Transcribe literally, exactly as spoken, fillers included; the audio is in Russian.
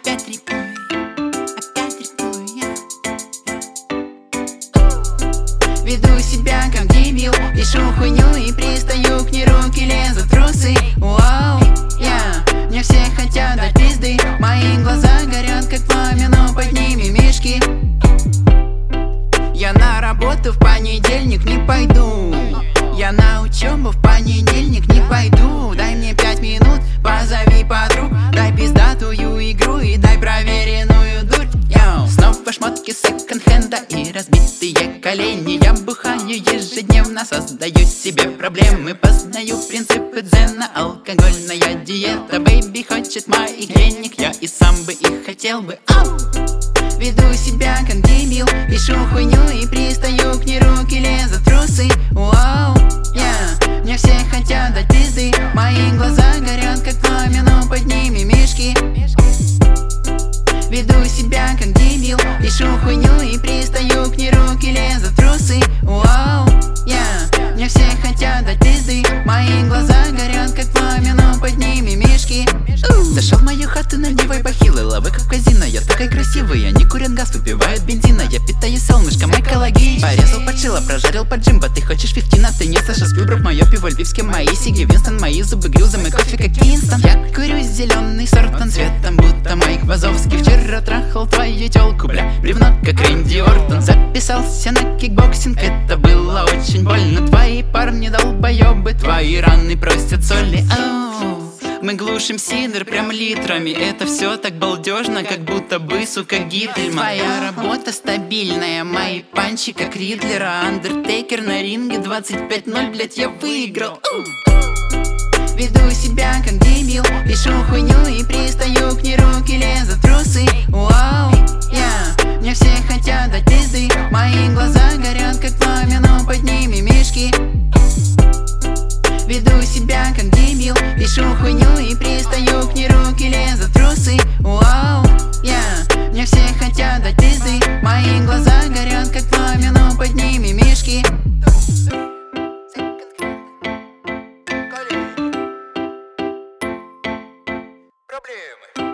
опять рифмую, опять рифмую я. Веду себя как дебил, пишу хуйню и пристаю к ней, руки лезут в трусы. Вау, я, мне все хотят дать пизды, мои глаза горят как пламя, но под ними мишки. Я на работу в понедельник не пойду, я на учебу в понедельник не пойду. Дай мне пять минут, позови подруг, дай пиздатую игру и дай проверенную дурь. Йоу. Снова шмотки секонд-хенда и разбитые колени. Я бухаю ежедневно, создаю себе проблемы, познаю принципы дзена, алкогольная диета. Бэйби хочет моих денег, я и сам бы их хотел бы. Ау! Веду себя как дебил, пишу хуйню и пристаю к ней, руки лезут в трусы. Вау, я, мне все хотят дать пизды, мои глаза горят как пламя, но под ними мишки. Веду себя как дебил, пишу хуйню и пристаю к ней, руки лезут в трусы. Вау, я, мне все хотят дать пизды, мои глаза горят как пламя, но под ними мишки. Зашел в мою хату, надевай бахилы, лавы как казино. Я такая красивая, они курят газ, выпивают бензина. Я питаюсь солнышком, экологично. Порезал поджила, прожарил под джимбо. Ты хочешь фифтина, ты не Саша Спилбрук. Мое пиво львивские, мои сиги Винстон, мои зубы грюза, мой кофе как Кинстон. Я курю зеленый сорт, он цветом будто Майк Вазовский. Вчера трахал твою тёлку, бля, бревно как Рэнди Ортон. Записался на кикбоксинг, это было очень больно. Твои парни долбоёбы, твои раны просят соли. Ау. Мы глушим сидр прям литрами, это все так балдежно, как будто бы, сука, Гитльман. Твоя работа стабильная, мои панчи как Ридлера. Андертейкер на ринге двадцать пять ноль, блять, я выиграл. Веду себя как дебил, пишу хуйню и пристаю к ней, руки лезут в трусы. Вау, я, мне все хотят дать пизды, мои глаза горят как пламя, но под ними мишки. Веду себя как дебил, пишу хуйню и пристаю к ней, руки лезут в трусы. Вау, я, мне все хотят дать пизды, мои глаза горят как пламя, но под ними мишки. Проблемы.